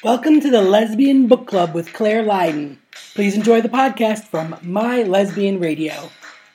Welcome to the Lesbian Book Club with Claire Lydon. Please enjoy the podcast from My Lesbian Radio.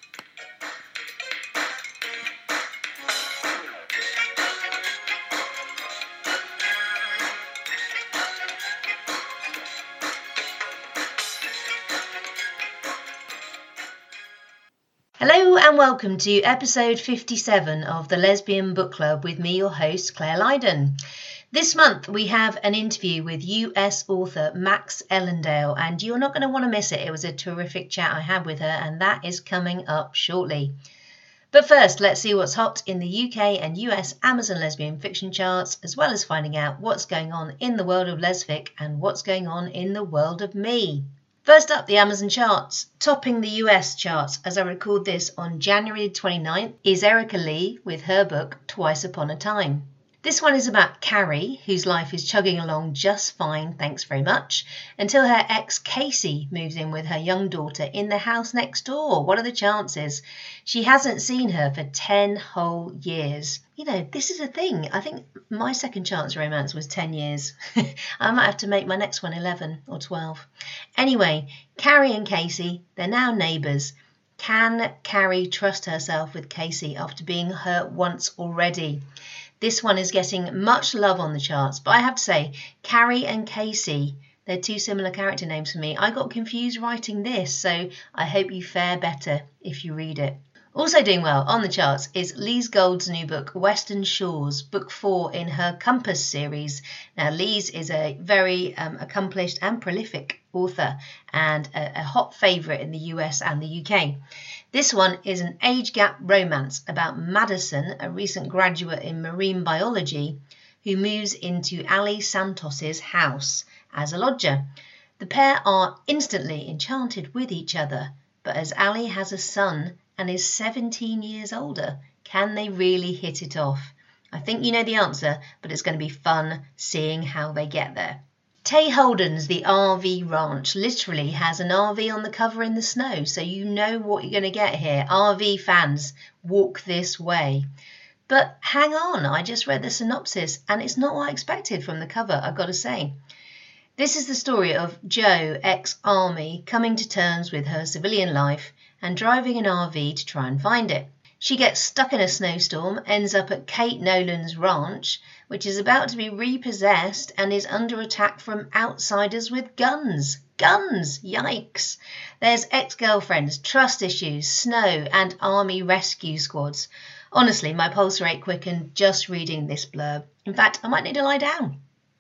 Hello and welcome to episode 57 of the Lesbian Book Club with me, your host, Claire Lydon. This month we have an interview with US author Max Ellendale, and you're not going to want to miss it. It was a terrific chat I had with her, and that is coming up shortly. But first, let's see what's hot in the UK and US Amazon lesbian fiction charts, as well as finding out what's going on in the world of lesfic and what's going on in the world of me. First up, the Amazon charts. Topping the US charts as I record this on January 29th is Erica Lee with her book Twice Upon a Time. This one is about Carrie, whose life is chugging along just fine, thanks very much, until her ex Casey moves in with her young daughter in the house next door. What are the chances? She hasn't seen her for 10 whole years. You know, this is a thing. I think my second chance romance was 10 years. I might have to make my next one 11 or 12. Anyway, Carrie and Casey, they're now neighbours. Can Carrie trust herself with Casey after being hurt once already? This one is getting much love on the charts, but I have to say, Carrie and Casey, they're two similar character names for me. I got confused writing this, so I hope you fare better if you read it. Also doing well on the charts is Lise Gold's new book, Western Shores, book 4 in her Compass series. Now, Lise is a very accomplished and prolific author and a hot favourite in the US and the UK. This one is an age gap romance about Madison, a recent graduate in marine biology, who moves into Ali Santos's house as a lodger. The pair are instantly enchanted with each other, but as Ali has a son and is 17 years older, can they really hit it off? I think you know the answer, but it's going to be fun seeing how they get there. Tay Holden's The RV Ranch literally has an RV on the cover in the snow, so you know what you're going to get here. RV fans, walk this way. But hang on, I just read the synopsis and it's not what I expected from the cover, I've got to say. This is the story of Jo, ex-army, coming to terms with her civilian life and driving an RV to try and find it. She gets stuck in a snowstorm, ends up at Kate Nolan's ranch, which is about to be repossessed and is under attack from outsiders with guns. Guns! Yikes! There's ex-girlfriends, trust issues, snow, and army rescue squads. Honestly, my pulse rate quickened just reading this blurb. In fact, I might need to lie down.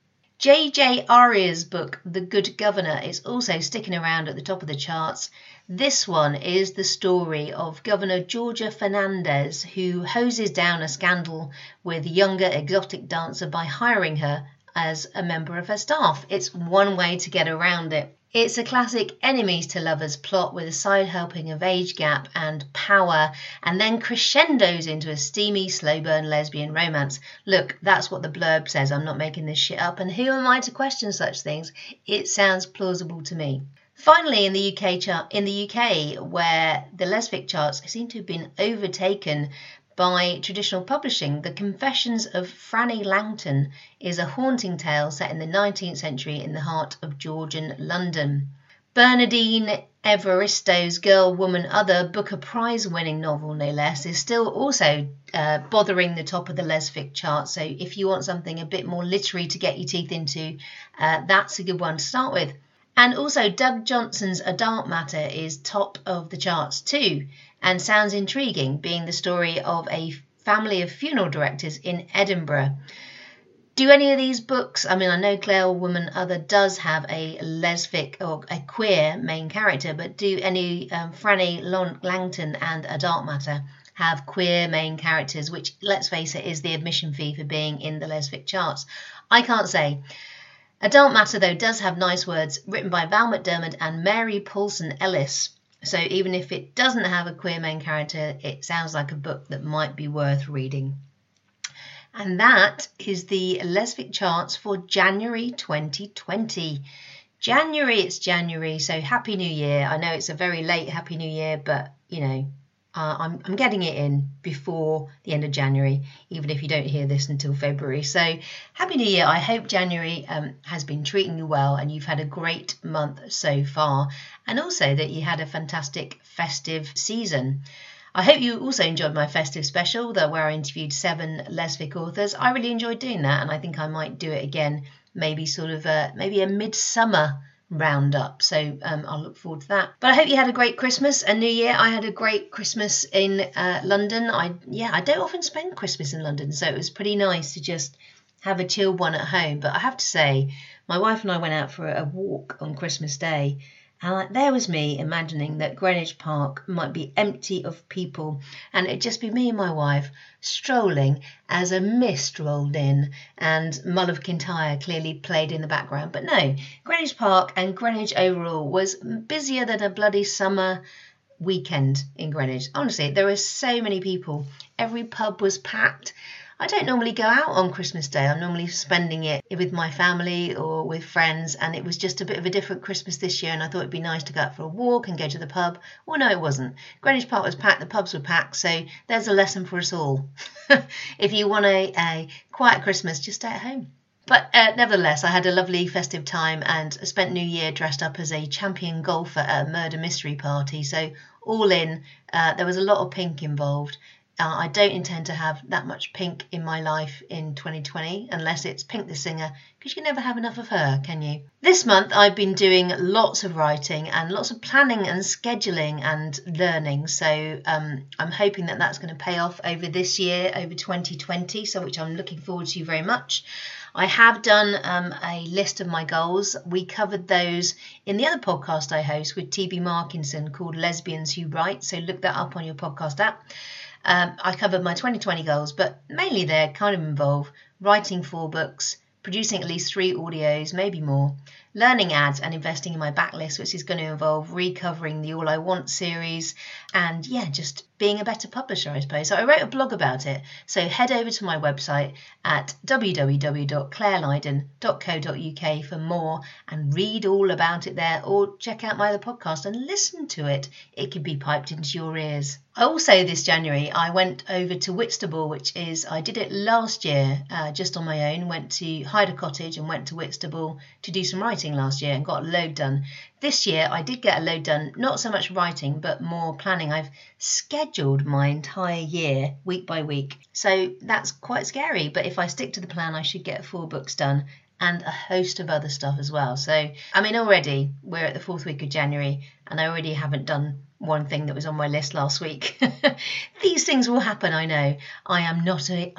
J.J. Aria's book, The Good Governor, is also sticking around at the top of the charts. This one is the story of Governor Georgia Fernandez, who hoses down a scandal with a younger exotic dancer by hiring her as a member of her staff. It's one way to get around it. It's a classic enemies to lovers plot with a side helping of age gap and power, and then crescendos into a steamy, slow burn lesbian romance. Look, that's what the blurb says. I'm not making this shit up, and who am I to question such things? It sounds plausible to me. Finally, in the UK, where the lesbic charts seem to have been overtaken by traditional publishing, The Confessions of Franny Langton is a haunting tale set in the 19th century in the heart of Georgian London. Bernardine Evaristo's Girl, Woman, Other, Booker Prize-winning novel, no less, is still also bothering the top of the lesfic chart. So if you want something a bit more literary to get your teeth into, that's a good one to start with. And also Doug Johnson's A Dark Matter is top of the charts too, and sounds intriguing, being the story of a family of funeral directors in Edinburgh. Do any of these books, I mean, I know Girl, Woman, Other does have a lesbic or a queer main character, but do any Franny Langton and A Dark Matter have queer main characters, which, let's face it, is the admission fee for being in the lesbic charts? I can't say. A Dark Matter, though, does have nice words, written by Val McDermid and Mary Paulson Ellis. So even if it doesn't have a queer main character, it sounds like a book that might be worth reading. And that is the lesbic charts for January 2020. It's January, so Happy New Year. I know it's a very late Happy New Year, but, you know, I'm getting it in before the end of January, even if you don't hear this until February. So Happy New Year. I hope January has been treating you well and you've had a great month so far, and also that you had a fantastic festive season. I hope you also enjoyed my festive special where I interviewed 7 Lesfic authors. I really enjoyed doing that, and I think I might do it again, maybe maybe a midsummer roundup. So I'll look forward to that. But I hope you had a great Christmas and New Year. I had a great Christmas in London. I don't often spend Christmas in London, so it was pretty nice to just have a chilled one at home. But I have to say, my wife and I went out for a walk on Christmas Day, and there was me imagining that Greenwich Park might be empty of people, and it'd just be me and my wife strolling as a mist rolled in and Mull of Kintyre clearly played in the background. But no, Greenwich Park and Greenwich overall was busier than a bloody summer weekend in Greenwich. Honestly, there were so many people. Every pub was packed. I don't normally go out on Christmas Day. I'm normally spending it with my family or with friends, and it was just a bit of a different Christmas this year, and I thought it'd be nice to go out for a walk and go to the pub. Well, no, it wasn't. Greenwich Park was packed, the pubs were packed, so there's a lesson for us all. If you want a quiet Christmas, just stay at home. But nevertheless, I had a lovely festive time and spent New Year dressed up as a champion golfer at a murder mystery party. So all in, there was a lot of pink involved. I don't intend to have that much Pink in my life in 2020, unless it's Pink the singer, because you can never have enough of her, can you? This month I've been doing lots of writing and lots of planning and scheduling and learning, so I'm hoping that that's going to pay off over this year, over 2020, so which I'm looking forward to very much. I have done a list of my goals. We covered those in the other podcast I host with TB Markinson called Lesbians Who Write, so look that up on your podcast app. I covered my 2020 goals, but mainly they kind of involve writing 4 books, producing at least 3 audios, maybe more, learning ads and investing in my backlist, which is going to involve recovering the All I Want series, and just being a better publisher, I suppose. So I wrote a blog about it. So head over to my website at www.clairelydon.co.uk for more and read all about it there, or check out my other podcast and listen to it. It could be piped into your ears. Also this January, I went over to Whitstable, I did it last year just on my own, went to Hyder Cottage and went to Whitstable to do some writing last year and got a load done. This year I did get a load done, not so much writing, but more planning. I've scheduled my entire year week by week. So that's quite scary, but if I stick to the plan, I should get 4 books done and a host of other stuff as well. So, already we're at the 4th week of January and I already haven't done one thing that was on my list last week. These things will happen, I know. I am not a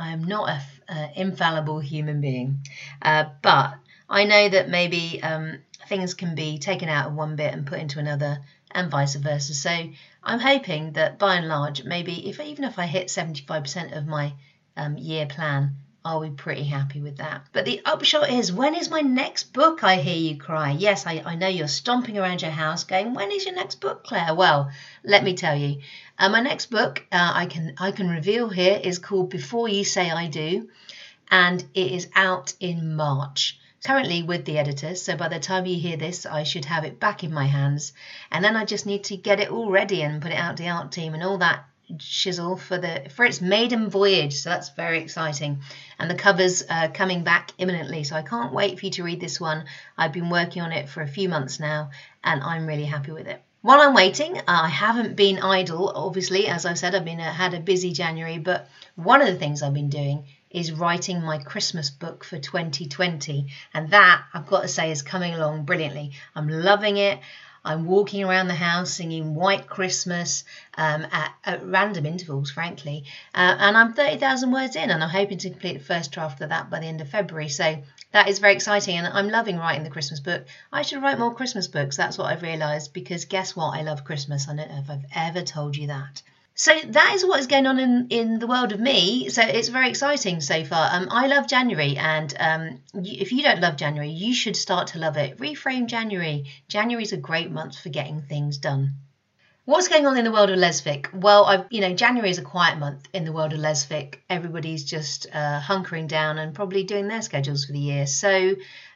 infallible human being. But I know that maybe things can be taken out of one bit and put into another, and vice versa. So I'm hoping that by and large, maybe even if I hit 75% of my year plan, I'll be pretty happy with that. But the upshot is, when is my next book, I hear you cry? Yes, I know you're stomping around your house going, when is your next book, Claire? Well, let me tell you. My next book, I can reveal here, is called Before You Say I Do, and it is out in March. Currently with the editors, so by the time you hear this, I should have it back in my hands, and then I just need to get it all ready and put it out to the art team and all that shizzle for its maiden voyage. So that's very exciting, and the cover's coming back imminently, so I can't wait for you to read this one. I've been working on it for a few months now and I'm really happy with it. While I'm waiting, I haven't been idle, obviously. As I said, I've been had a busy January, but one of the things I've been doing is writing my Christmas book for 2020, and that, I've got to say, is coming along brilliantly. I'm loving it. I'm walking around the house singing White Christmas at random intervals, frankly, and I'm 30,000 words in, and I'm hoping to complete the first draft of that by the end of February. So that is very exciting, and I'm loving writing the Christmas book. I should write more Christmas books. That's what I've realised, because guess what? I love Christmas. I don't know if I've ever told you that. So that is what is going on in the world of me. So it's very exciting so far. I love January, and if you don't love January, you should start to love it. Reframe January. January is a great month for getting things done. What's going on in the world of Lesfic? Well, January is a quiet month in the world of Lesfic. Everybody's just hunkering down and probably doing their schedules for the year. So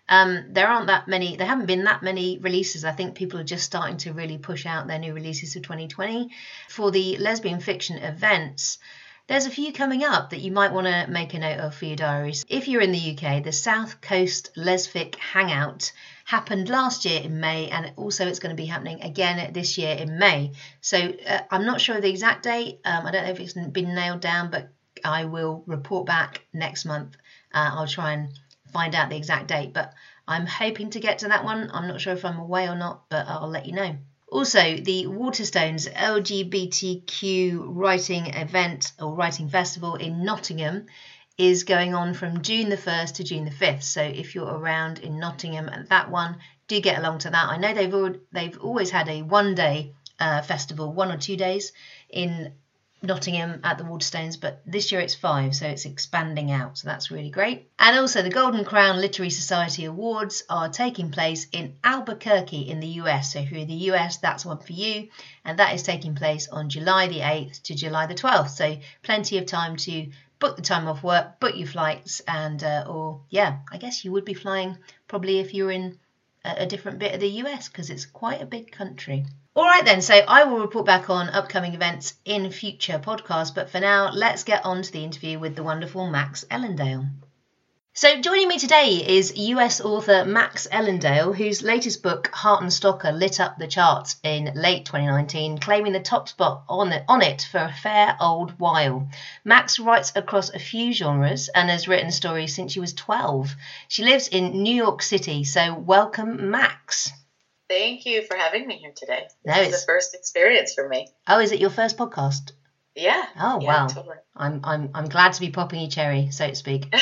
There haven't been that many releases. I think people are just starting to really push out their new releases for 2020. For the lesbian fiction events, there's a few coming up that you might want to make a note of for your diaries. If you're in the UK, the South Coast Lesfic Hangout happened last year in May, and also it's going to be happening again this year in May. So I'm not sure of the exact date. I don't know if it's been nailed down, but I will report back next month. I'll try and find out the exact date, but I'm hoping to get to that one. I'm not sure if I'm away or not, but I'll let you know. Also, the Waterstones LGBTQ writing event or writing festival in Nottingham is going on from June the 1st to June the 5th. So if you're around in Nottingham at that one, do get along to that. I know they've always had a one-day festival, 1 or 2 days in Nottingham at the Waterstones, but this year it's 5, so it's expanding out, so that's really great. And also the Golden Crown Literary Society Awards are taking place in Albuquerque in the US. So if you're in the US, that's one for you, and that is taking place on July the 8th to July the 12th, so plenty of time to book the time off work, book your flights, and I guess you would be flying probably if you're in a different bit of the US, because it's quite a big country. All right then, so I will report back on upcoming events in future podcasts, but for now, let's get on to the interview with the wonderful Max Ellendale. So joining me today is US author Max Ellendale, whose latest book, Heart and Stalker, lit up the charts in late 2019, claiming the top spot on it for a fair old while. Max writes across a few genres and has written stories since she was 12. She lives in New York City, so welcome, Max. Thank you for having me here today. This is the first experience for me. Oh, is it your first podcast? Yeah. Oh, yeah, wow. Totally. I'm glad to be popping your cherry, so to speak.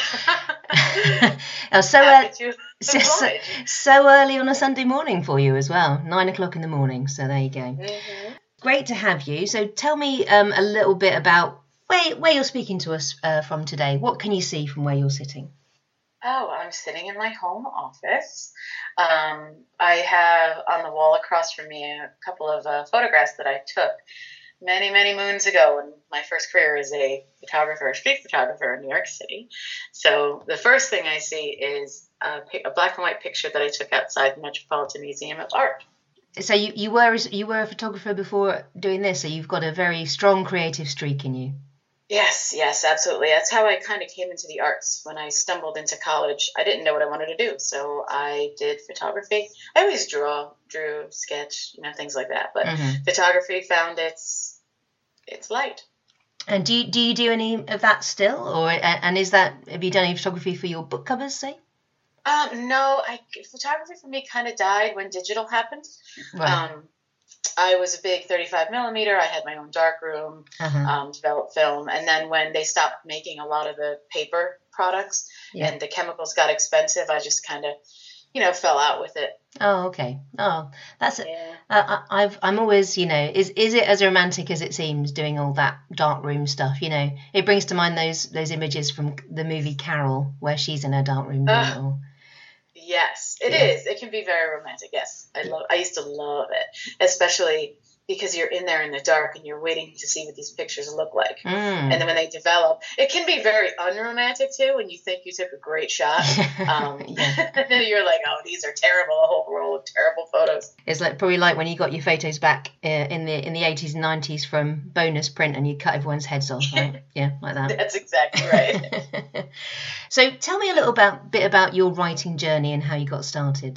So early on a Sunday morning for you as well, 9 o'clock in the morning. So there you go. Mm-hmm. Great to have you. So tell me a little bit about where you're speaking to us from today. What can you see from where you're sitting? Oh, I'm sitting in my home office. I have on the wall across from me a couple of photographs that I took many, many moons ago when my first career as a street photographer in New York City. So the first thing I see is a black and white picture that I took outside the Metropolitan Museum of Art. So you were a photographer before doing this, so you've got a very strong creative streak in you. Yes, absolutely. That's how I kind of came into the arts. When I stumbled into college, I didn't know what I wanted to do, so I did photography. I always drew, sketch, things like that. But photography found its light. And do you do any of that still, have you done any photography for your book covers, say? No, photography for me kind of died when digital happened. Right. I was a big 35 millimeter. I had my own darkroom, developed film. And then when they stopped making a lot of the paper products and the chemicals got expensive, I just kind of, fell out with it. Oh, okay. Oh, that's it. Yeah. I'm always, is it as romantic as it seems doing all that darkroom stuff? It brings to mind those images from the movie Carol where she's in her darkroom doing it all. Yes, it is. It can be very romantic. Yes, I used to love it, especially because you're in there in the dark and you're waiting to see what these pictures look like. And then when they develop, it can be very unromantic too. When you think you took a great shot, and then you're like, "Oh, these are terrible. A whole roll of terrible photos." It's probably like when you got your photos back in the 80s and 90s from bonus print and you cut everyone's heads off, right? Yeah, like that. That's exactly right. So tell me a little bit about your writing journey and how you got started.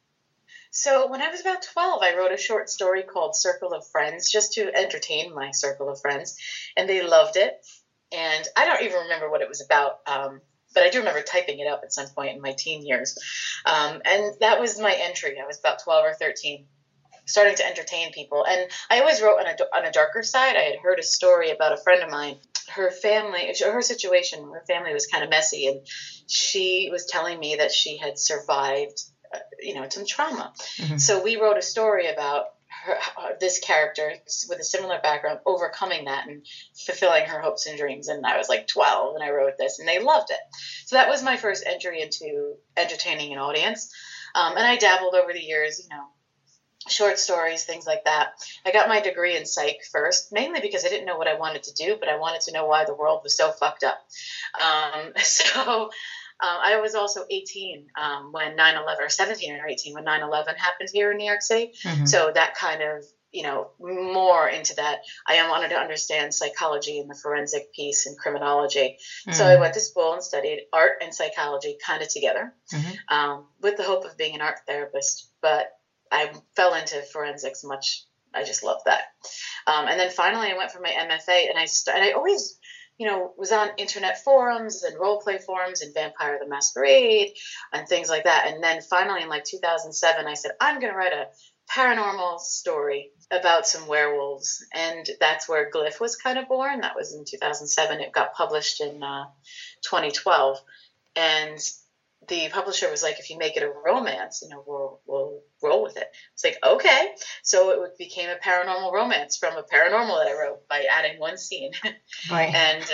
So when I was about 12, I wrote a short story called Circle of Friends, just to entertain my circle of friends, and they loved it. And I don't even remember what it was about, but I do remember typing it up at some point in my teen years. And that was my entry. I was about 12 or 13, starting to entertain people. And I always wrote on a darker side. I had heard a story about a friend of mine. Her family was kind of messy, and she was telling me that she had survived some trauma. So we wrote a story about this character with a similar background overcoming that and fulfilling her hopes and dreams. And I was like 12 and I wrote this and they loved it. So that was my first entry into entertaining an audience. And I dabbled over the years, short stories, things like that. I got my degree in psych first, mainly because I didn't know what I wanted to do, but I wanted to know why the world was so fucked up. So I was also 18 when 9/11, or 17 or 18 when 9/11 happened here in New York City. So that kind of, more into that. I wanted to understand psychology and the forensic piece and criminology. So I went to school and studied art and psychology kind of together, with the hope of being an art therapist. But I fell into forensics much. I just loved that. And then finally I went for my MFA, and I always, was on internet forums and role play forums and Vampire the Masquerade and things like that. And then finally in like 2007, I said, I'm going to write a paranormal story about some werewolves. And that's where Glyph was kind of born. That was in 2007. It got published in 2012. And the publisher was like, if you make it a romance, we'll roll with it. It's like, okay. So it became a paranormal romance from a paranormal that I wrote by adding one scene. Right.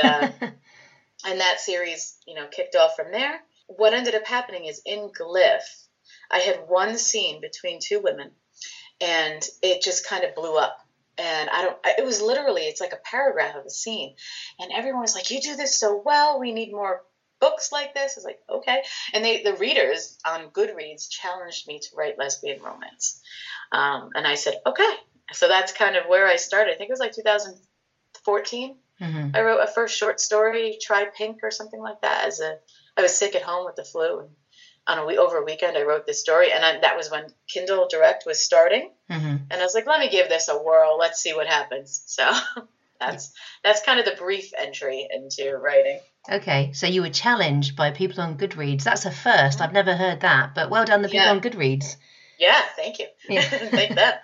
And that series, kicked off from there. What ended up happening is in Glyph, I had one scene between two women, and it just kind of blew up. And it was literally, it's like a paragraph of a scene. And everyone was like, you do this so well. We need more books like this. Is like, okay. And the readers on Goodreads challenged me to write lesbian romance, and I said okay. So that's kind of where I started. I think it was like 2014. I wrote a first short story, Try Pink or something like that. I was sick at home with the flu, and over a weekend I wrote this story, and that was when Kindle Direct was starting, and I was like, let me give this a whirl. Let's see what happens. So that's kind of the brief entry into writing. Okay, so you were challenged by people on Goodreads. That's a first. I've never heard that, but well done, the people on Goodreads. Yeah, thank you. Yeah. Thank them.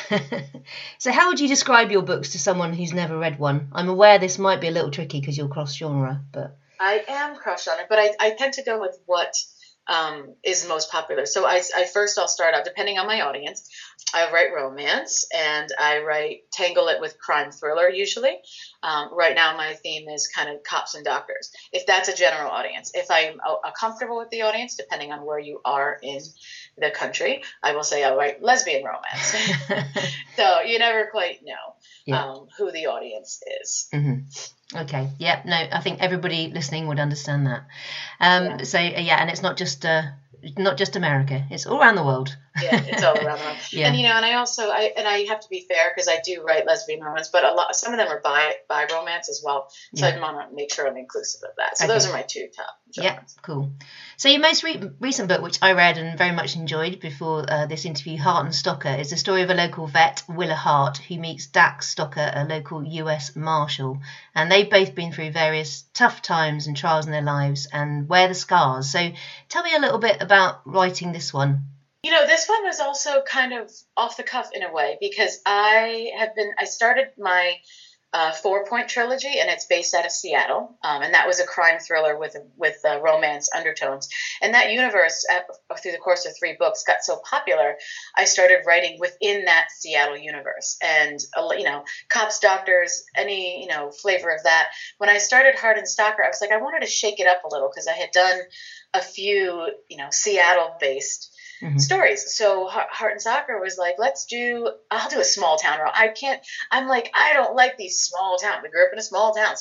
So how would you describe your books to someone who's never read one? I'm aware this might be a little tricky because you're cross-genre, but... I am cross-genre, but I tend to go with what is most popular. So I'll start out, depending on my audience, I write romance, and I tangle it with crime thriller usually. Right now my theme is kind of cops and doctors, if that's a general audience. If I'm comfortable with the audience, depending on where you are in the country, I will say I'll write lesbian romance. So you never quite know who the audience is. Okay. Yeah. No, I think everybody listening would understand that. So and it's not just America; it's all around the world. Yeah, it's all around the world. Yeah. And and I have to be fair because I do write lesbian romance, but some of them are bi romance as well. So I want to make sure I'm inclusive of that. So those are my two top genres. Yeah, cool. So your most recent book, which I read and very much enjoyed before this interview, Hart and Stocker, is the story of a local vet, Willa Hart, who meets Dax Stocker, a local US Marshal. And they've both been through various tough times and trials in their lives and wear the scars. So tell me a little bit about writing this one. This one was also kind of off the cuff in a way, because I started my 4-point trilogy, and it's based out of Seattle, and that was a crime thriller with romance undertones. And that universe, through the course of 3 books, got so popular, I started writing within that Seattle universe. And cops, doctors, any flavor of that. When I started Hart and Stocker, I was like, I wanted to shake it up a little because I had done a few Seattle-based stories. So Hart and Stocker was like, I'll do a small town role. I don't like these small towns. We grew up in a small town.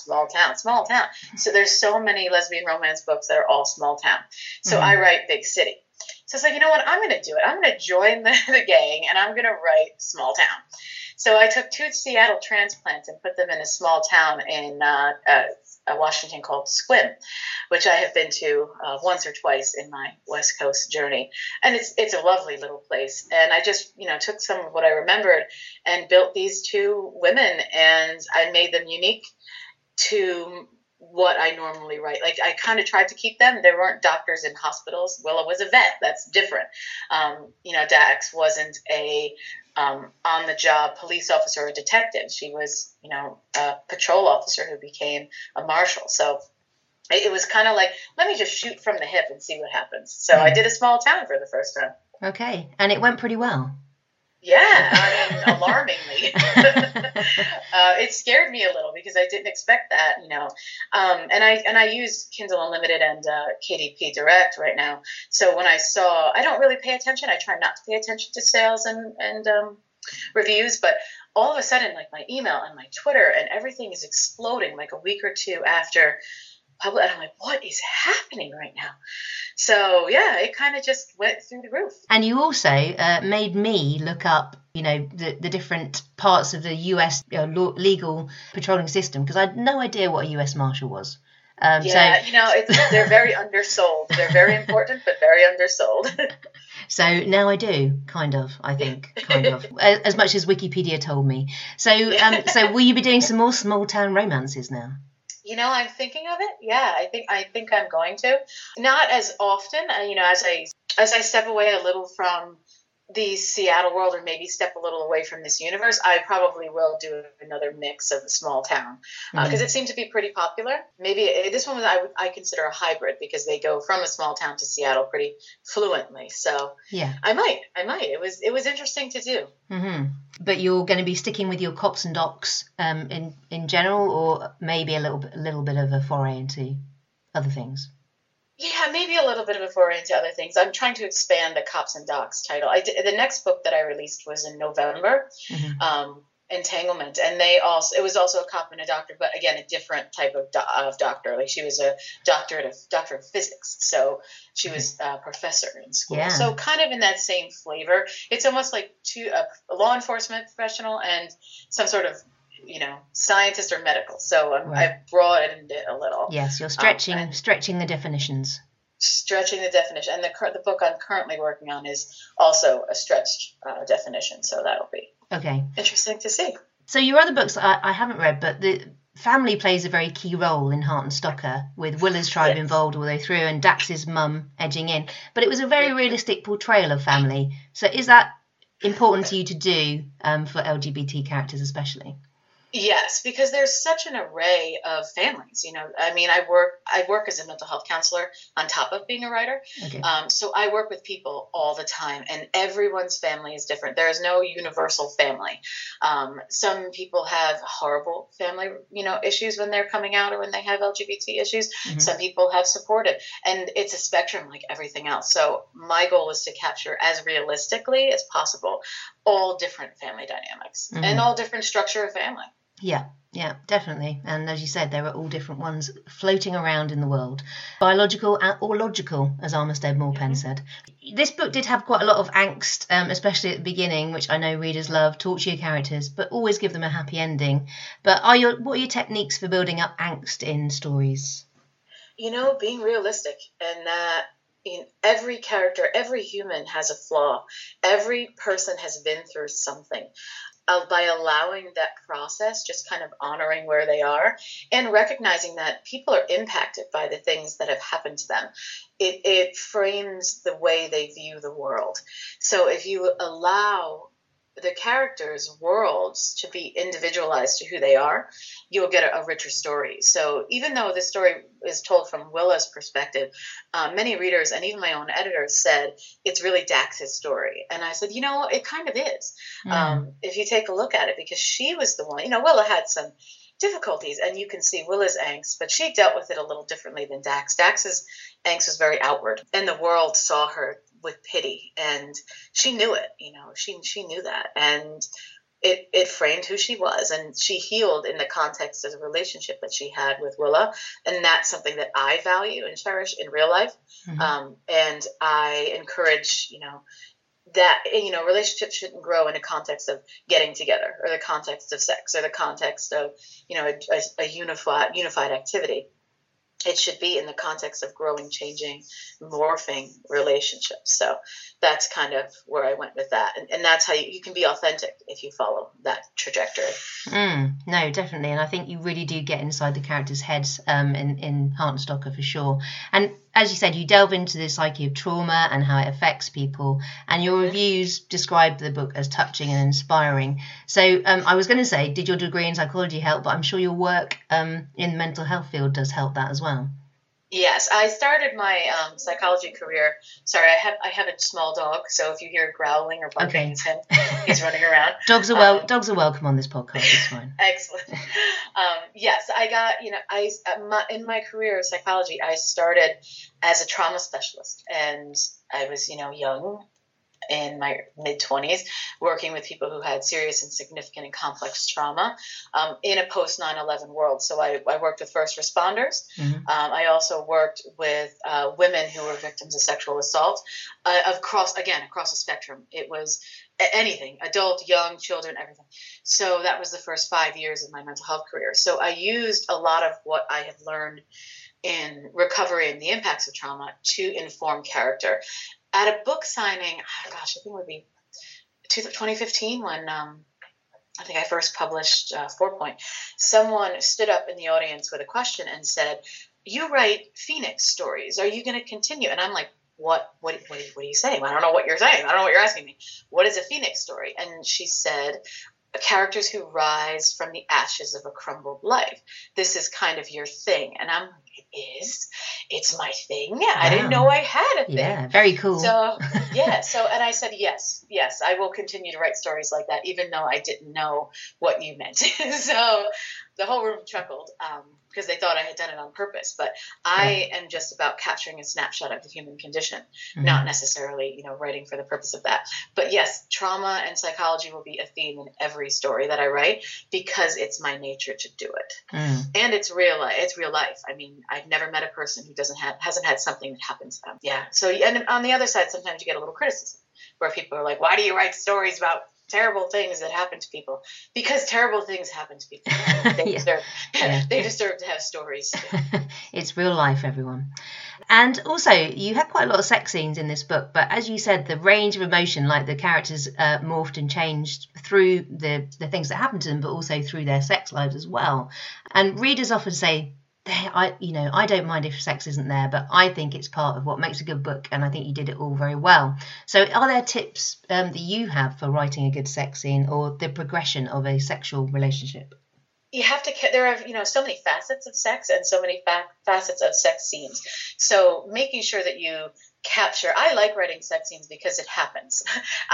So there's so many lesbian romance books that are all small town. So I write big city. So it's like, you know what? I'm going to do it. I'm going to join the gang, and I'm going to write small town. So I took 2 Seattle transplants and put them in a small town in Washington called Sequim, which I have been to once or twice in my West Coast journey. And it's a lovely little place. And I just, took some of what I remembered and built these 2 women, and I made them unique to what I normally write. Like, I kind of tried to keep them. There weren't doctors in hospitals. Willa was a vet. That's different. Dax wasn't a on-the-job police officer or detective. She was, a patrol officer who became a marshal. So it was kind of like, let me just shoot from the hip and see what happens. So I did a small town for the first time. Okay. And it went pretty well. Yeah, alarmingly. It scared me a little because I didn't expect that, and I use Kindle Unlimited and KDP Direct right now. So when I don't really pay attention. I try not to pay attention to sales and reviews, but all of a sudden, like, my email and my Twitter and everything is exploding like a week or 2 after published. And I'm like, what is happening right now? So yeah, it kind of just went through the roof. And you also made me look up, the different parts of the US legal patrolling system, because I had no idea what a US Marshal was. They're very undersold. They're very important, but very undersold. So now I do, kind of, as much as Wikipedia told me. So will you be doing some more small town romances now? I'm thinking of it. Yeah, I think I'm going to. Not as often, as I step away a little from the Seattle world, or maybe step a little away from this universe, I probably will do another mix of the small town, because it seemed to be pretty popular. Maybe this one I consider a hybrid, because they go from a small town to Seattle pretty fluently. So yeah, I might. It was interesting to do. Mm-hmm. But you're going to be sticking with your cops and docs in general, or maybe a little bit of a foray into other things? Yeah, maybe a little bit of a foray into other things. I'm trying to expand the Cops and Docs title. The next book that I released was in November, Entanglement, and it was also a cop and a doctor, but again, a different type of doctor. Like, she was a doctor of physics, so she was a professor in school. Yeah. So kind of in that same flavor. It's almost like a law enforcement professional and some sort of scientist or medical. So I've broadened it a little. Yes, you're stretching the definitions. Stretching the definition. And the book I'm currently working on is also a stretched definition. So that'll be interesting to see. So your other books I haven't read, but the family plays a very key role in Heart and Stocker, with Willa's tribe involved all the way through and Dax's mum edging in. But it was a very realistic portrayal of family. So is that important to you to do for LGBT characters especially? Yes, because there's such an array of families. I work as a mental health counselor on top of being a writer. Okay. So I work with people all the time, and everyone's family is different. There is no universal family. Some people have horrible family, issues when they're coming out or when they have LGBT issues. Mm-hmm. Some people have supportive, and it's a spectrum like everything else. So my goal is to capture as realistically as possible all different family dynamics and all different structure of family. Yeah, definitely. And as you said, there are all different ones floating around in the world, biological or logical, as Armistead Morpen said. This book did have quite a lot of angst, especially at the beginning, which I know readers love. Torture your characters, but always give them a happy ending. But what are your techniques for building up angst in stories? Being realistic, and that every character, every human has a flaw. Every person has been through something. By allowing that process, just kind of honoring where they are and recognizing that people are impacted by the things that have happened to them, it frames the way they view the world. So if you allow the characters' worlds to be individualized to who they are, you'll get a richer story. So even though this story is told from Willa's perspective, many readers and even my own editors said it's really Dax's story. And I said, it kind of is. If you take a look at it, because she was the one, Willa had some difficulties, and you can see Willa's angst, but she dealt with it a little differently than Dax. Dax's angst was very outward, and the world saw her with pity, and she knew it. She knew that, and it framed who she was, and she healed in the context of the relationship that she had with Willa, and that's something that I value and cherish in real life. And I encourage that relationships shouldn't grow in a context of getting together, or the context of sex, or the context of a unified activity. It should be in the context of growing, changing, morphing relationships. So that's kind of where I went with that. And that's how you can be authentic if you follow that trajectory. No, definitely. And I think you really do get inside the characters' heads in Heart and Stocker for sure. And as you said, you delve into the psyche of trauma and how it affects people. And your reviews describe the book as touching and inspiring. So I was going to say, did your degree in psychology help? But I'm sure your work in the mental health field does help that as well. Yes, I started my psychology career. Sorry, I have a small dog, so if you hear growling or bumping, it's him. He's running around. Dogs are welcome on this podcast. It's fine. Excellent. Yes, I got in my career of psychology, I started as a trauma specialist, and I was young, in my mid-20s, working with people who had serious and significant and complex trauma in a post 9/11 world. So I worked with first responders. I also worked with women who were victims of sexual assault across the spectrum. It was anything, adult, young, children, everything. So that was the first 5 years of my mental health career. So I used a lot of what I had learned in recovery and the impacts of trauma to inform character. At a book signing, I think it would be 2015 when I think I first published 4 Point, someone stood up in the audience with a question and said, "You write Phoenix stories. Are you going to continue?" And I'm like, What are you saying? I don't know what you're saying. I don't know what you're asking me. What is a Phoenix story? And she said, characters who rise from the ashes of a crumbled life. This is kind of your thing. And I'm like, it's my thing. Yeah, wow. I didn't know I had a thing. Yeah, very cool. So, and I said, yes, I will continue to write stories like that, even though I didn't know what you meant. So the whole room chuckled because they thought I had done it on purpose. But I am just about capturing a snapshot of the human condition, not necessarily, writing for the purpose of that. But yes, trauma and psychology will be a theme in every story that I write because it's my nature to do it. And it's real life. It's real life. I mean, I've never met a person who hasn't had something that happened to them. Yeah. So, and on the other side, sometimes you get a little criticism where people are like, "Why do you write stories about terrible things that happen to people?" Because terrible things happen to people. They deserve to have stories. It's real life, everyone. And also, you have quite a lot of sex scenes in this book, but as you said, the range of emotion, like the characters morphed and changed through the things that happened to them, but also through their sex lives as well. And readers often say, I don't mind if sex isn't there, but I think it's part of what makes a good book, and I think you did it all very well. So are there tips that you have for writing a good sex scene or the progression of a sexual relationship? You have to, there are, so many facets of sex and so many facets of sex scenes. So making sure that you capture, I like writing sex scenes because it happens.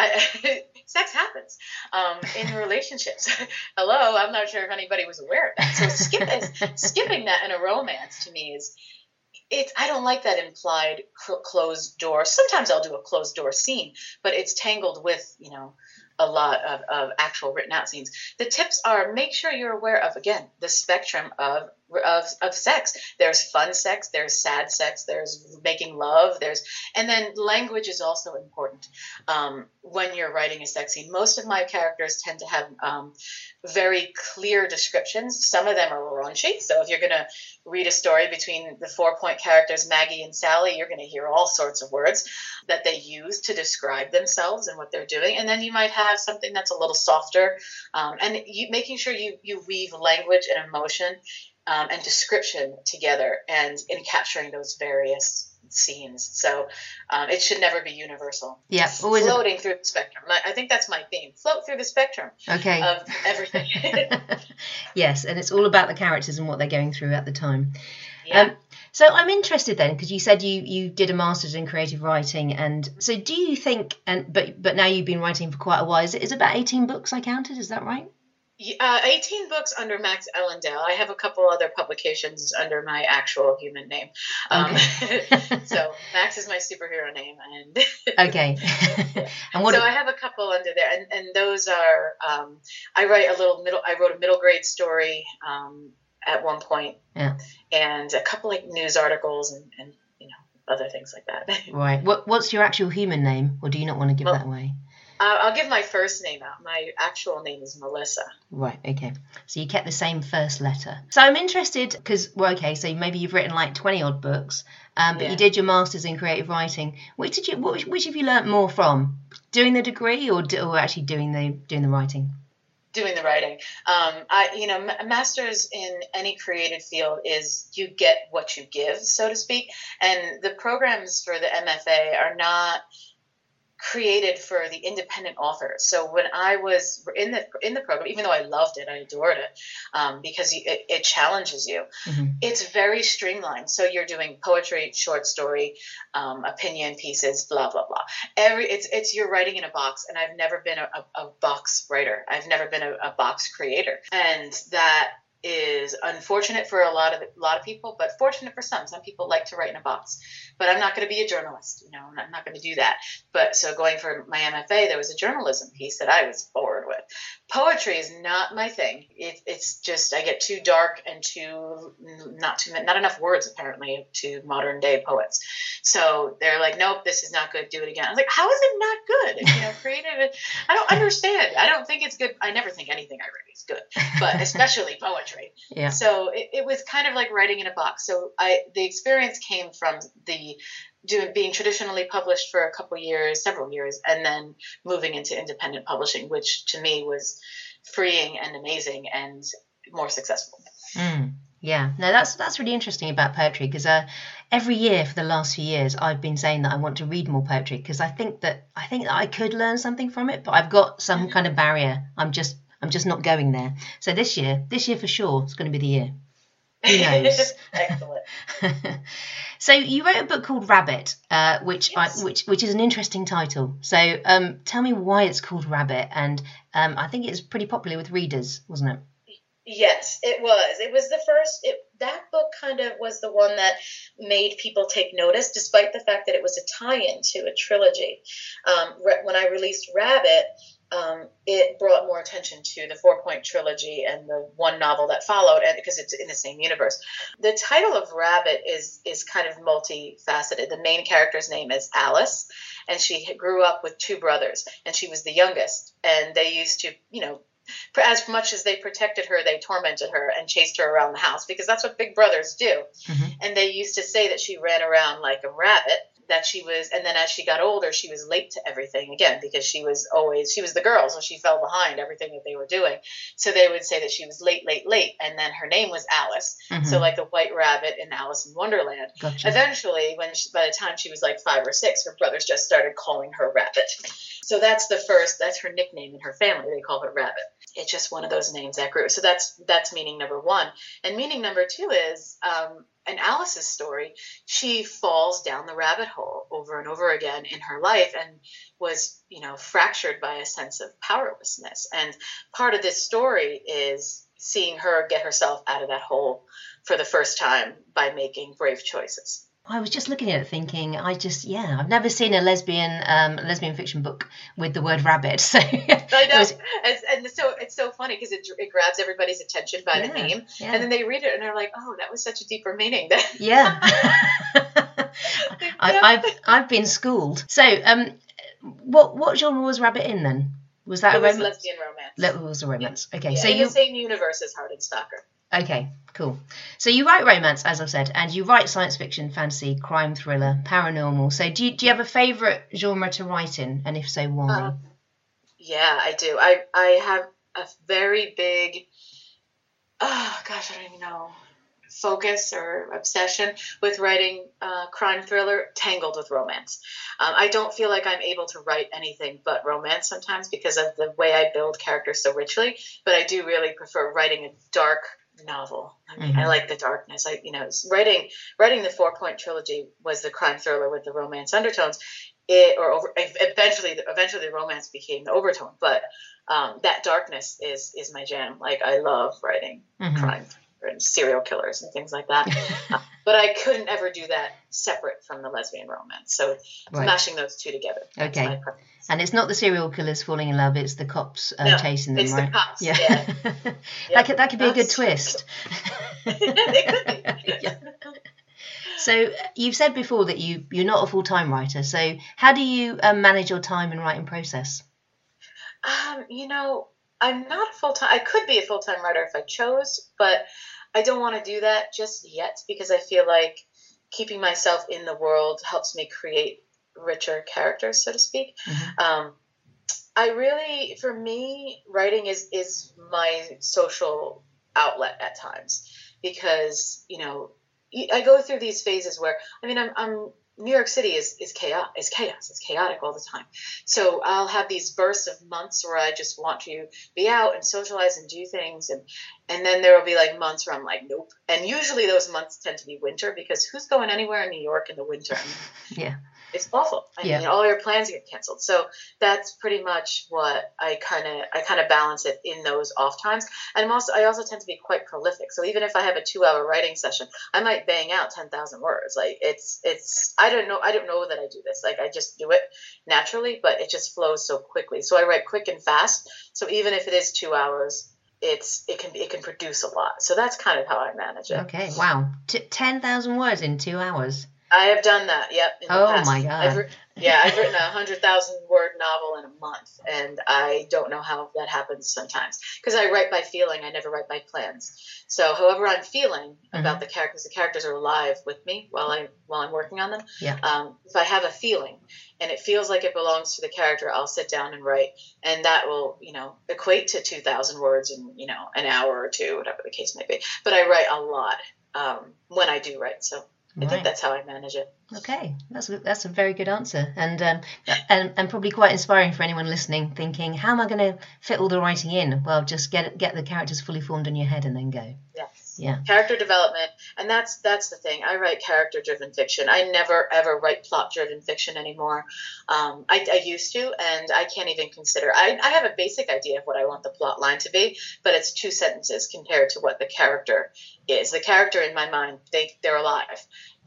Sex happens in relationships. Hello, I'm not sure if anybody was aware of that. So skipping that in a romance to me I don't like that implied closed door. Sometimes I'll do a closed door scene, but it's tangled with, a lot of actual written out scenes. The tips are make sure you're aware of, again, the spectrum of sex. There's fun sex, there's sad sex, there's making love, and then language is also important when you're writing a sex scene. Most of my characters tend to have very clear descriptions. Some of them are raunchy. So if you're going to read a story between the 4 Point characters, Maggie and Sally, you're going to hear all sorts of words that they use to describe themselves and what they're doing. And then you might have something that's a little softer, and making sure you weave language and emotion and description together and in capturing those various scenes. So it should never be universal. Yeah, always floating through the spectrum. I think that's my theme. Float through the spectrum of everything. Yes, and it's all about the characters and what they're going through at the time. Yeah. So I'm interested then, because you said you did a master's in creative writing, and so do you think, but now you've been writing for quite a while, is it about 18 books I counted, is that right? 18 books under Max Ellendale. I have a couple other publications under my actual human name. So Max is my superhero name. And okay. And so I have a couple under there, and those are I wrote a middle grade story at one point, and a couple like news articles and other things like that. Right. What's your actual human name, or do you not want to give that away? I'll give my first name out. My actual name is Melissa. Right, okay. So you kept the same first letter. So I'm interested because, so maybe you've written like 20 odd books, but you did your master's in creative writing. Which have you learnt more from? Doing the degree or actually doing the writing? Doing the writing. A master's in any creative field is you get what you give, so to speak. And the programs for the MFA are not created for the independent author. So when I was in the program, even though I loved it, I adored it, because it challenges you. Mm-hmm. It's very streamlined. So you're doing poetry, short story, opinion pieces, blah blah blah. It's you're writing in a box, and I've never been a box writer. I've never been a box creator, and that is unfortunate for a lot of people, but fortunate for some. Some people like to write in a box. but I'm not going to be a journalist. I'm not going to do that. But so going for my MFA, there was a journalism piece that I was bored with. Poetry is not my thing. It's just I get too dark and not enough words apparently to modern day poets. So they're like, nope, this is not good. Do it again. I was like, how is it not good? Creative. I don't understand. I don't think it's good. I never think anything I write is good, but especially poetry. Yeah. So it was kind of like writing in a box. So the experience came from being traditionally published for several years, and then moving into independent publishing, which to me was freeing and amazing and more successful. Yeah, no, that's really interesting about poetry, because every year for the last few years I've been saying that I want to read more poetry, because I think that I could learn something from it, but I've got some kind of barrier. I'm just not going there. So this year for sure, it's going to be the year. Who knows? Excellent. So you wrote a book called Rabbit, which is an interesting title. So tell me why it's called Rabbit, and I think it's pretty popular with readers, wasn't it? Yes, it was. It was the first. That book kind of was the one that made people take notice, despite the fact that it was a tie-in to a trilogy. When I released Rabbit, it brought more attention to the 4-Point trilogy and the one novel that followed, and because it's in the same universe. The title of Rabbit is kind of multifaceted. The main character's name is Alice, and she grew up with 2 brothers, and she was the youngest. And they used to, as much as they protected her, they tormented her and chased her around the house, because that's what big brothers do. Mm-hmm. And they used to say that she ran around like a rabbit, and then as she got older, she was late to everything again, because she was the girl, so she fell behind everything that they were doing. So they would say that she was late, and then her name was Alice. Mm-hmm. So like the White Rabbit in Alice in Wonderland. Gotcha. Eventually, by the time she was like 5 or 6, her brothers just started calling her Rabbit. So that's her nickname in her family. They call her Rabbit. It's just one of those names that grew. So that's meaning number 1. And meaning number 2 is, in Alice's story, she falls down the rabbit hole over and over again in her life, and was, fractured by a sense of powerlessness. And part of this story is seeing her get herself out of that hole for the first time by making brave choices. I was just looking at it thinking, I've never seen a lesbian fiction book with the word rabbit. So I know, and so it's so funny because it grabs everybody's attention by the name, and then they read it and they're like, oh, that was such a deeper meaning. Yeah. I've been schooled. So what genre was Rabbit in then? Was that a romance? Lesbian romance. It was a romance. Okay, yeah, so in the same universe as Heart and Stalker. Okay, cool. So you write romance, as I've said, and you write science fiction, fantasy, crime, thriller, paranormal. So do you have a favourite genre to write in, and if so, why? Yeah, I do. I have a very big, I don't even know, focus or obsession with writing crime thriller tangled with romance. I don't feel like I'm able to write anything but romance sometimes because of the way I build characters so richly, but I do really prefer writing a dark novel. I mean, I like the darkness. Writing the 4-Point trilogy was the crime thriller with the romance undertones. Eventually the romance became the overtone, but that darkness is my jam. Like, I love writing crime and serial killers and things like that. But I couldn't ever do that separate from the lesbian romance. So mashing those two together. That's my preference. And it's not the serial killers falling in love, it's the cops chasing them, it's right? The cops, yeah. That could be a good twist. It could be. Yeah. So you've said before that you're not a full-time writer. So how do you manage your time and writing process? I'm not a full-time. I could be a full-time writer if I chose, but I don't want to do that just yet because I feel like keeping myself in the world helps me create richer characters, so to speak. For me, writing is my social outlet at times because, I go through these phases where, I'm New York City is chaos. It's chaotic all the time. So I'll have these bursts of months where I just want to be out and socialize and do things. And then there will be like months where I'm like, nope. And usually those months tend to be winter, because who's going anywhere in New York in the winter? Yeah. It's awful. I mean, all your plans get canceled. So that's pretty much what I kind of balance it in those off times. And I also tend to be quite prolific. So even if I have a 2-hour writing session, I might bang out 10,000 words. Like I don't know that I do this. Like I just do it naturally, but it just flows so quickly. So I write quick and fast. So even if it is 2 hours, it can produce a lot. So that's kind of how I manage it. Okay. Wow. 10,000 words in 2 hours. I have done that. Yep. In the past. My God. I've written a 100,000-word novel in a month, and I don't know how that happens sometimes, because I write by feeling. I never write by plans. So however I'm feeling about the characters are alive with me while I'm working on them. Yeah. If I have a feeling and it feels like it belongs to the character, I'll sit down and write, and that will, equate to 2,000 words in, an hour or two, whatever the case may be. But I write a lot when I do write. So I think that's how I manage it. Okay, that's a very good answer, and probably quite inspiring for anyone listening, thinking, how am I going to fit all the writing in? Well, just get the characters fully formed in your head and then go. Yes. Yeah. Character development, and that's the thing. I write character-driven fiction. I never ever write plot-driven fiction anymore. I used to, and I can't even consider. I have a basic idea of what I want the plot line to be, but it's 2 sentences compared to what the character is. The character in my mind, they're alive.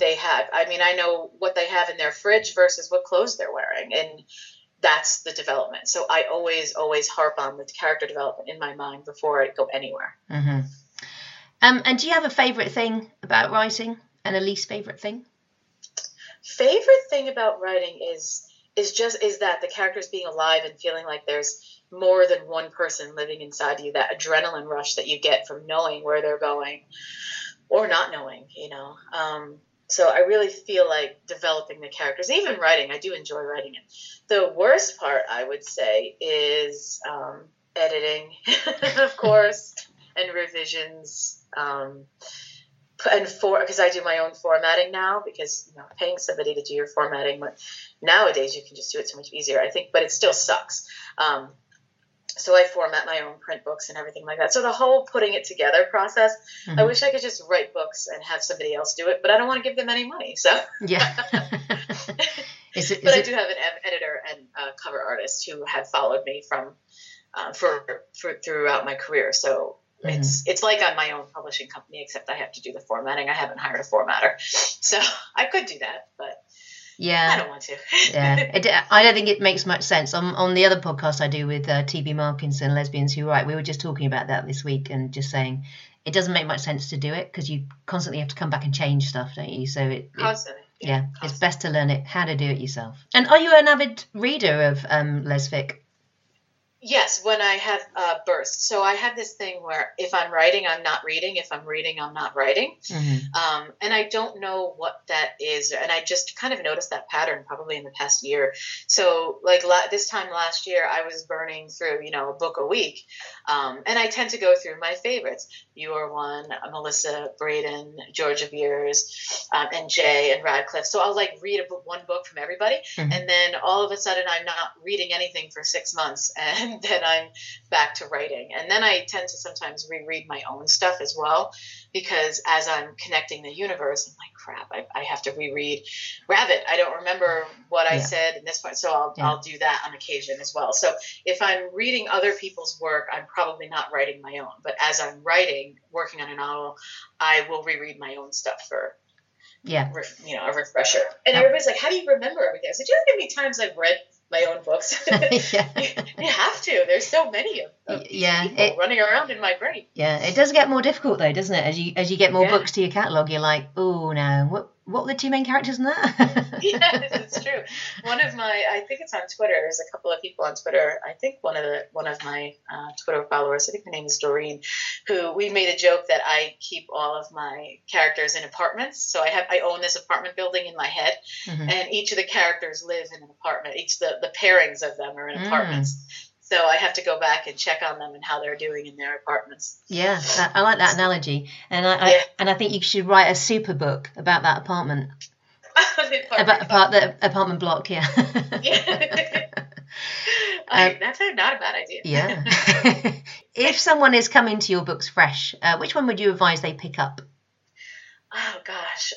I know what they have in their fridge versus what clothes they're wearing, and that's the development. So I always harp on the character development in my mind before I go anywhere. Mm-hmm. And do you have a favorite thing about writing and a least favorite thing? Favorite thing about writing is that the characters being alive and feeling like there's more than one person living inside you, that adrenaline rush that you get from knowing where they're going or not knowing, So I really feel like developing the characters, even writing. I do enjoy writing it. The worst part, I would say, is editing, of course, and revisions. Because I do my own formatting now, because paying somebody to do your formatting, nowadays you can just do it so much easier, I think, but it still sucks. So I format my own print books and everything like that. So the whole putting it together process, I wish I could just write books and have somebody else do it, but I don't want to give them any money. So yeah. I do have an editor and cover artist who have followed me from for throughout my career. So it's like I'm my own publishing company, except I have to do the formatting. I haven't hired a formatter, so I could do that, but. Yeah, I don't want to. Yeah, I don't think it makes much sense. On the other podcast I do with T.B. Markinson, Lesbians Who Write, we were just talking about that this week and just saying it doesn't make much sense to do it because you constantly have to come back and change stuff, don't you? So constantly. It's best to learn how to do it yourself. And are you an avid reader of lesfic? Yes, when I have bursts. So I have this thing where if I'm writing, I'm not reading. If I'm reading, I'm not writing. Mm-hmm. And I don't know what that is. And I just kind of noticed that pattern probably in the past year. So like this time last year, I was burning through, a book a week. And I tend to go through my favorites. You Are One, Melissa Braden, Georgia Beers, and Jay and Radcliffe. So I'll read one book from everybody. Mm-hmm. And then all of a sudden I'm not reading anything for 6 months. And then I'm back to writing. And then I tend to sometimes reread my own stuff as well, because as I'm connecting the universe, I'm like, crap, I have to reread Rabbit. I don't remember what I said in this part. So I'll do that on occasion as well. So if I'm reading other people's work, I'm probably not writing my own. But as I'm working on a novel, I will reread my own stuff for a refresher. And everybody's like, how do you remember everything? I said, do you know how many times I've read my own books? You have to. There's so many of people running around in my brain. Yeah, it does get more difficult though, doesn't it? As you get more books to your catalogue, you're like, oh no, what were the 2 main characters in that? Yes, it's true. I think it's on Twitter. There's a couple of people on Twitter. I think one of my Twitter followers, I think her name is Doreen, who we made a joke that I keep all of my characters in apartments. So I own this apartment building in my head, and each of the characters live in an apartment. The pairings of them are in apartments. So I have to go back and check on them and how they're doing in their apartments. Yeah, I like that analogy. And I think you should write a super book about that apartment. The the apartment block, yeah. That's not a bad idea. Yeah. If someone is coming to your books fresh, which one would you advise they pick up? Oh gosh.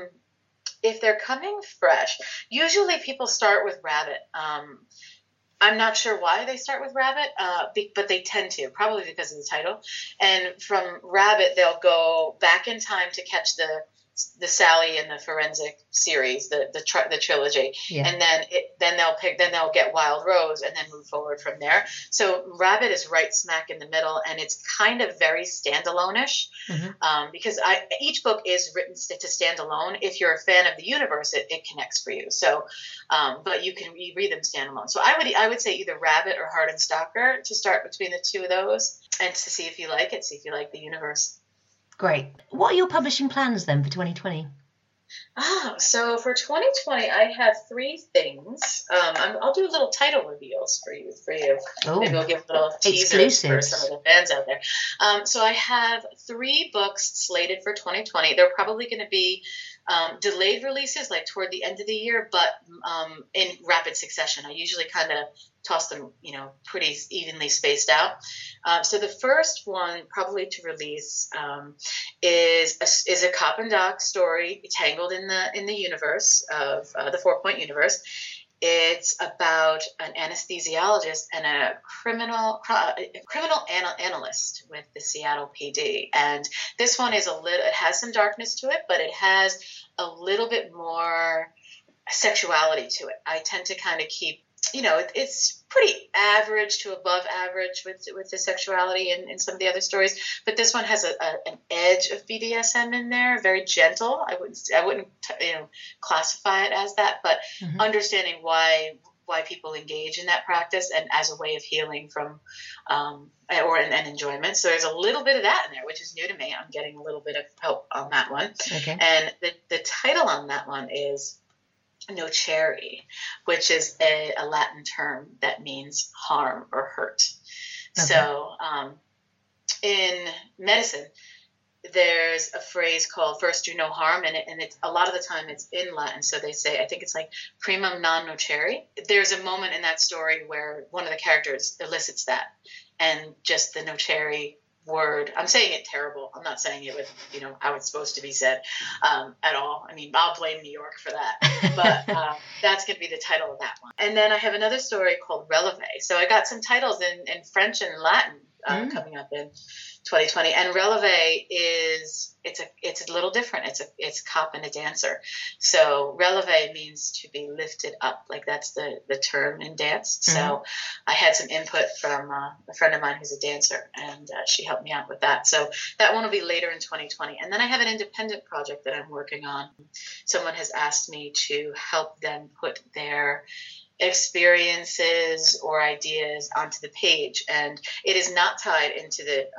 If they're coming fresh, usually people start with Rabbit. I'm not sure why they start with Rabbit, but they tend to, probably because of the title. And from Rabbit, they'll go back in time to catch the Sally and the Forensic series, the trilogy, and then they'll get Wild Rose and then move forward from there. So Rabbit is right smack in the middle, and it's kind of very standalone-ish, because each book is written to stand alone. If you're a fan of the universe, it connects for you. So, but you read them standalone. So I would say either Rabbit or Heart and Stalker to start between the two of those, and to see if you like it, see if you like the universe. Great. What are your publishing plans then for 2020? So for 2020, I have 3 things. I'll do little title reveals for you. Oh, maybe I'll give little teasers for some of the fans out there. So I have 3 books slated for 2020. They're probably going to be delayed releases, like toward the end of the year, but in rapid succession. I usually kind of toss them, pretty evenly spaced out. So the first one, probably to release, is a Cop and Doc story, tangled in the universe of the 4-Point universe. It's about an anesthesiologist and a criminal analyst with the Seattle PD. And this one it has some darkness to it, but it has a little bit more sexuality to it. I tend to kind of keep, it's pretty average to above average with the sexuality in some of the other stories, but this one has an edge of BDSM in there, very gentle. I wouldn't classify it as that, but understanding why people engage in that practice and as a way of healing from and enjoyment. So there's a little bit of that in there, which is new to me. I'm getting a little bit of help on that one. Okay. And the title on that one is Nocere, which is a Latin term that means harm or hurt. Okay. So in medicine, there's a phrase called "first do no harm," and it's a lot of the time it's in Latin. So they say, I think it's like "primum non nocere." There's a moment in that story where one of the characters elicits that, and just the nocere word. I'm saying it terrible. I'm not saying it with how it's supposed to be said at all. I mean, I'll blame New York for that. But that's going to be the title of that one. And then I have another story called Releve. So I got some titles in French and Latin coming up in 2020. And Releve it's a little different. It's cop and a dancer. So Releve means to be lifted up. Like that's the term in dance. So I had some input from a friend of mine who's a dancer, and she helped me out with that. So that one will be later in 2020. And then I have an independent project that I'm working on. Someone has asked me to help them put their experiences or ideas onto the page, and it is not tied into the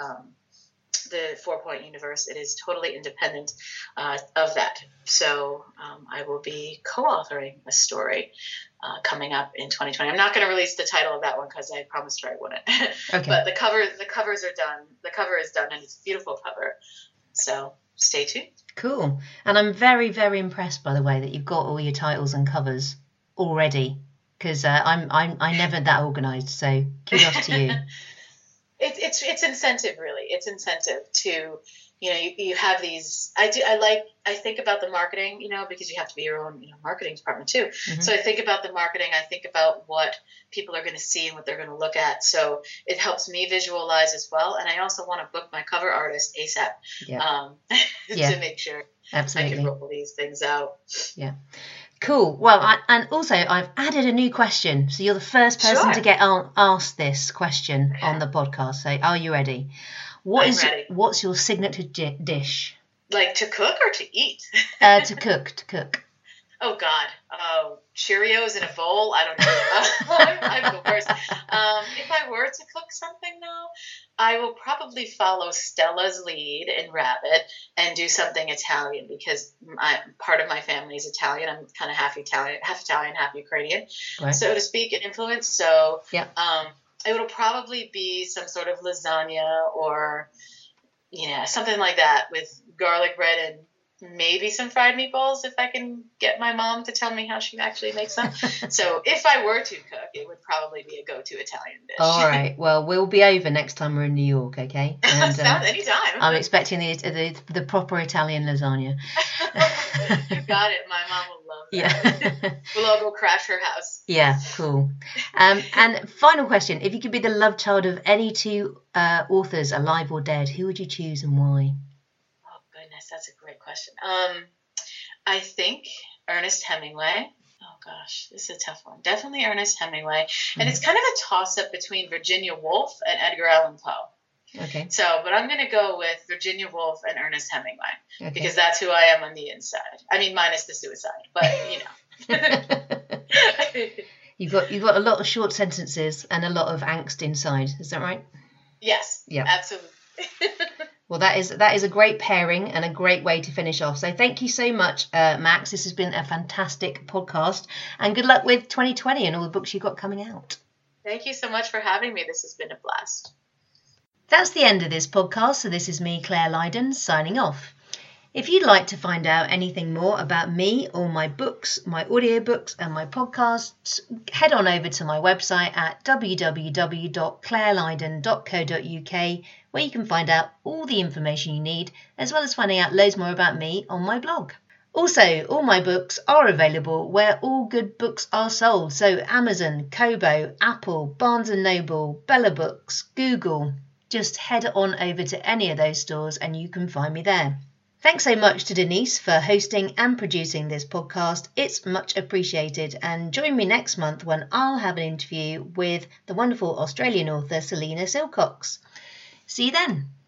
4-Point universe. It is totally independent of that. So I will be co-authoring a story coming up in 2020. I'm not going to release the title of that one because I promised her I wouldn't. Okay. But the covers are done. The cover is done, and it's a beautiful cover. So stay tuned. Cool. And I'm very, very impressed, by the way, that you've got all your titles and covers already, because I'm never that organised. So kudos to you. It's incentive, really. It's incentive to, you have these. I think about the marketing, because you have to be your own marketing department too. So I think about the marketing. I think about what people are going to see and what they're going to look at. So it helps me visualize as well. And I also want to book my cover artist ASAP to make sure Absolutely. I can roll these things out. Yeah. Cool. Well, and also I've added a new question. So you're the first person to get asked this question on the podcast. So are you ready? I'm ready. What's your signature dish? Like to cook or to eat? To cook. Oh, God. Cheerios in a bowl? I don't know. I'm the worst. If I were to cook something, though, I will probably follow Stella's lead in Rabbit and do something Italian, because part of my family is Italian. I'm kind of half Italian, half Ukrainian, so to speak, in influence. So it will probably be some sort of lasagna or, something like that with garlic bread and maybe some fried meatballs if I can get my mom to tell me how she actually makes them. So if I were to cook, it would probably be a go-to Italian dish. All right. Well, we'll be over next time we're in New York, okay? And, Sounds anytime. I'm expecting the proper Italian lasagna. You got it. My mom will love that. Yeah. We'll all go crash her house. Yeah, cool. And final question. If you could be the love child of any two authors, alive or dead, who would you choose and why? Oh, goodness. That's a great question. I think Ernest Hemingway. Oh, gosh. This is a tough one. Definitely Ernest Hemingway. And it's kind of a toss-up between Virginia Woolf and Edgar Allan Poe. Okay. So, but I'm going to go with Virginia Woolf and Ernest Hemingway because that's who I am on the inside. I mean, minus the suicide, but you know. You've got a lot of short sentences and a lot of angst inside. Is that right? Yes. Yeah. Absolutely. Well, that is a great pairing and a great way to finish off. So thank you so much, Max. This has been a fantastic podcast, and good luck with 2020 and all the books you've got coming out. Thank you so much for having me. This has been a blast. That's the end of this podcast. So this is me, Claire Lydon, signing off. If you'd like to find out anything more about me or my books, my audiobooks and my podcasts, head on over to my website at www.clairelydon.co.uk, where you can find out all the information you need, as well as finding out loads more about me on my blog. Also, all my books are available where all good books are sold. So Amazon, Kobo, Apple, Barnes & Noble, Bella Books, Google. Just head on over to any of those stores and you can find me there. Thanks so much to Denise for hosting and producing this podcast. It's much appreciated. And join me next month when I'll have an interview with the wonderful Australian author Selena Silcox. See you then.